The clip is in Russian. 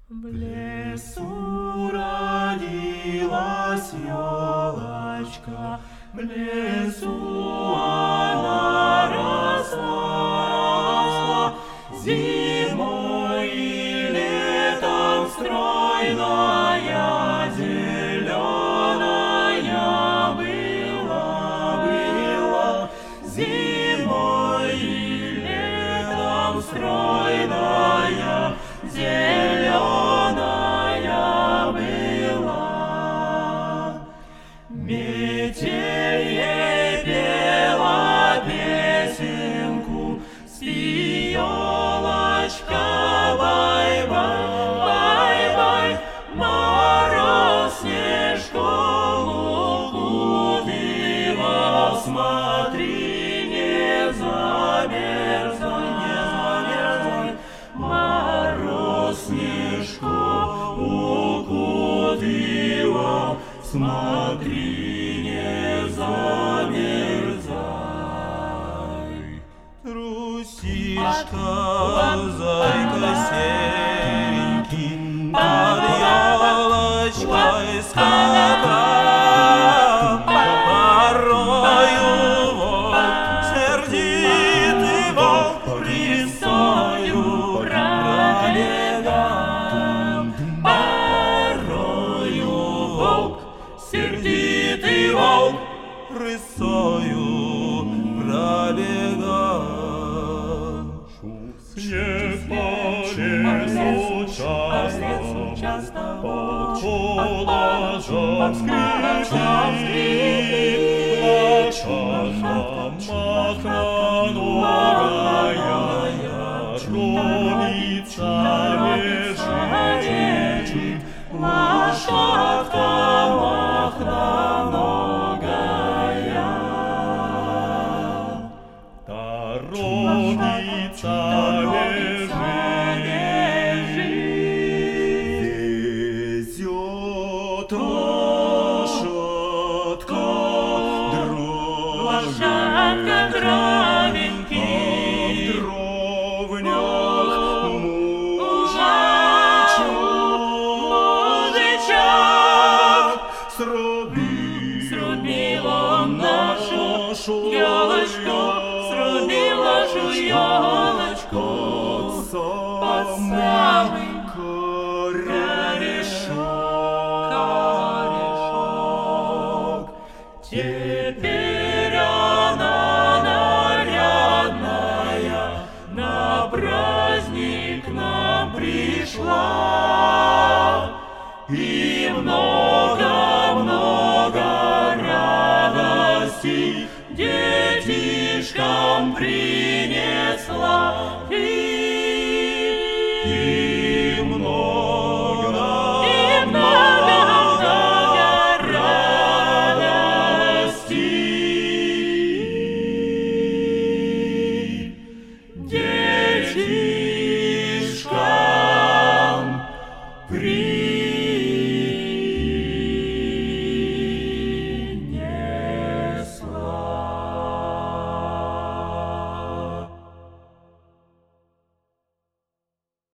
В лесу родилась елочка, в лесу она росла, зимой и летом стройная, зеленая была, зимой и летом стройная, зеленая была. Метель ей пела песенку, спи, елочка, бай-бай, бай-бай, мороз снежком укутывал, смотри, не замерзай, не замерзай, мороз снежком укутывал, смотри, не замерзай. Трусишка, зайка серенький, под елочкой скакал, порою волк, сердитый волк, рисою пробегал, порою волк, сердитый волк, рысою пробегал. Снег по лесу часто, под кулачом скрипит, лошадка махноногая, трубица лежит, лошадка махноногая. Торопится лежит, везет лошадка дровенький, в дровнях мужичок, срубил он нашу елочку, срубил нашу елочку под самый корешок. Теперь она нарядная на праздник к нам пришла, и много-много радостей детишкам принесла, и